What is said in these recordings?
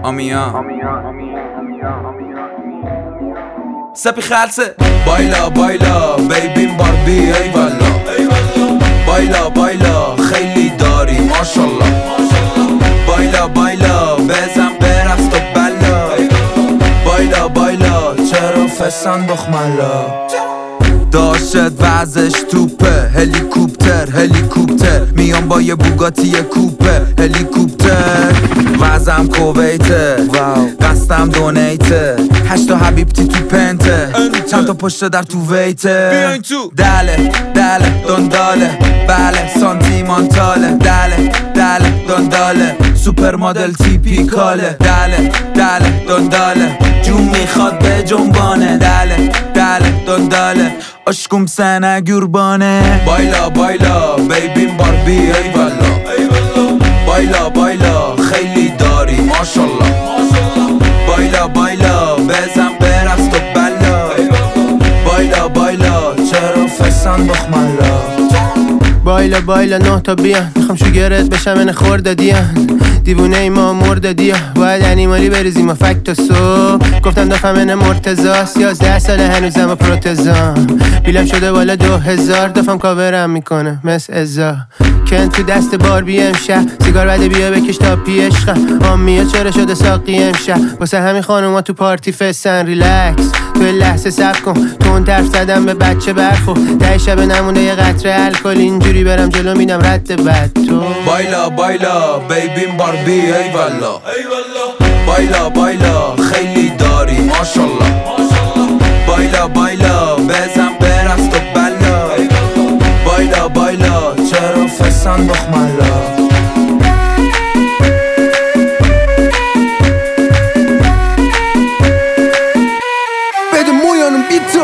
آمیا سپی خلصه بایلا بایلا بیبیم باربی ای والا بایلا بایلا خیلی داری ماشالله بایلا بایلا بزن برقص تو بلا بایلا بایلا چرا فسان بخملا داشت وزش توپه هلیکوپتر میام با یه بوگاتی کوپه هلیکوپتر وزم کویته قصدم دونیته 8 حبیبتی تو پنته چند تا پشت در تو ویته بیاین تو دله دنداله بله سانتیمانتاله دله دنداله سوپر مدل تیپیکاله دله دنداله جون میخواد به جنبانه دله دنداله عشقم سنه گربانه بایلا بایلا بیبیم باربی ای والا بایلا بایلا خیلی داری ماشالله بایلا بایلا بزن برقص تو بلا بایلا بایلا چرا فسان بخملا بایلا بایلا 9 تا بیان میخوام شوگرت بشم من خورده دیان دیوونه ای ما مرده دیا باید انیمالی بریزیم و فکت و صبح گفتم دفعه من مرتزاست 11 ساله هنوزم و پروتزام بیلم شده بالا 2000 دفعم کاورم میکنه مثل ازا کن تو دست باربی امشه سیگار بده بیا بکش تا پی عشقم آمیا چرا شده ساقی امشه واسه همین خانوما تو پارتی فستن ریلکس تو لحظه صبر کن تو اون طرف زدم به بچه برفو 10 شب نمونده یه قطره الکل اینجوری برم جلو میدم رد بد تو بایلا بایلا بیبیم باربی ای والا بایلا بایلا خیلی داری ماشالله بایلا بایلا بزن برقص تو بلا بایلا بایلا چرا فسان بخملا بده مویانم بیتو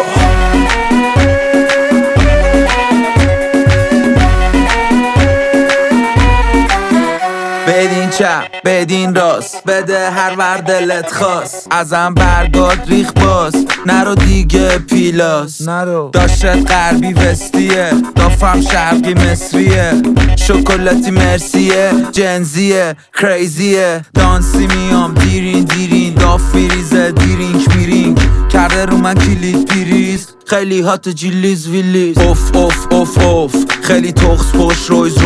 بدین چپ بدین راست بده هر ور دلت خواست ازم برگاد ریخ باز نرو دیگه پیلاس داشت غربی وستیه دافم شرقی مصریه شکلاتی مرسیه جنزیه کریزیه دانسی میام دیرین داف میریزه دیرینک میرینک کرده رو من کلید پیریز خیلی هات جیلیز ویلیز اوف خیلی تخص پشت رویز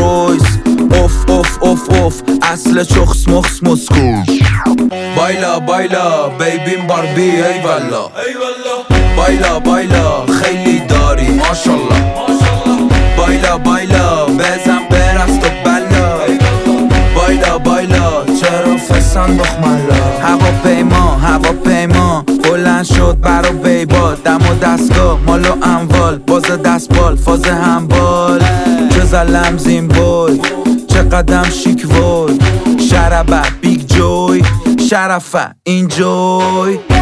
اوف اصل چخص مخص مسکو بایلا بایلا بیبیم باربی ای والا بایلا بایلا خیلی داری ماشالله بایلا بایلا بزن برقص تو بلا بایلا بایلا چرا فسان بخملا هواپیما بلند شد برا بیبال دم و دستگاه مال و اموال باز دستبال فاز همبال چه زلم زیمبول چه قدم شیک وی شربه بیگ جوی شرفه اینجوی